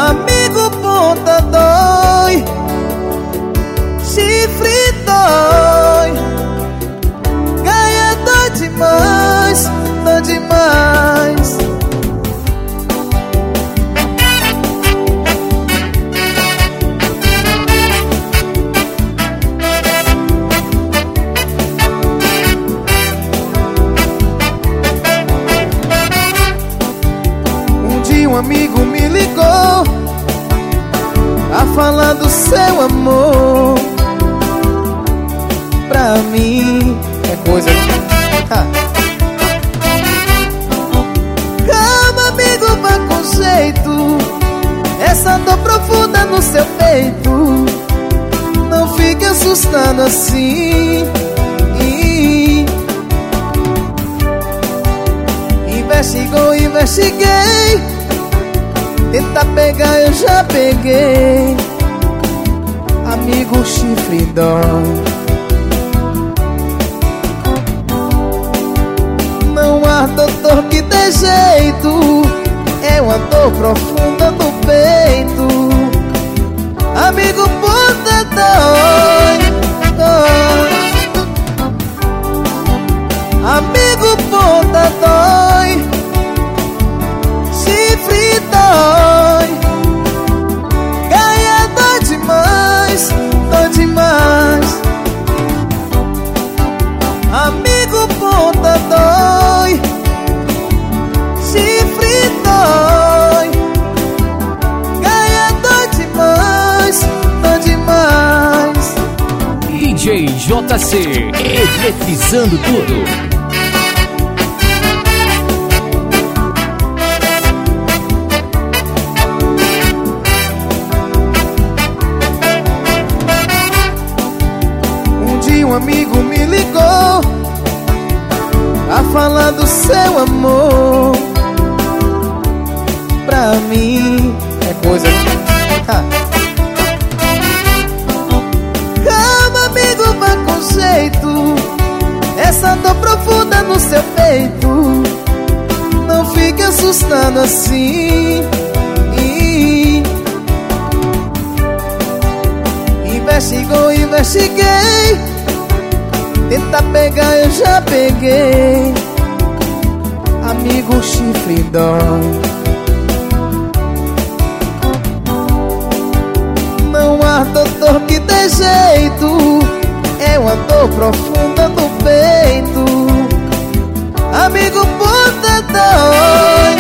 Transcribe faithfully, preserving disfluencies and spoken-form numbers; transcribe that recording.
Amigo ponta dói, chifre dói, gaia dói demais, dói demais. Um dia um amigo me ligou a falar do seu amor. Pra mim é coisa... ah. Calma, amigo, vá com jeito, essa dor profunda no seu peito. Não fique assustado assim. Investigou, investiguei, tenta pegar, eu já peguei. Amigo, chifre dói. Não há doutor que dê jeito, é uma dor profunda no peito. Amigo, ponta dói, dói. Amigo, ponta dói, chifre dói, gaia dói demais, dói demais. Amigo, ponta dói, chifre dói, gaia dói demais, dói demais. D J J C, eletrizando tudo. Um amigo me ligou a falar do seu amor. Pra mim é coisa... ah. Calma, amigo, vá com jeito, essa dor profunda no seu peito. Não fique assustado assim. Investigou, investiguei, tenta pegar, eu já peguei. Amigo, chifre dói. Não há doutor que dê jeito, é uma dor profunda no peito. Amigo, ponta dói.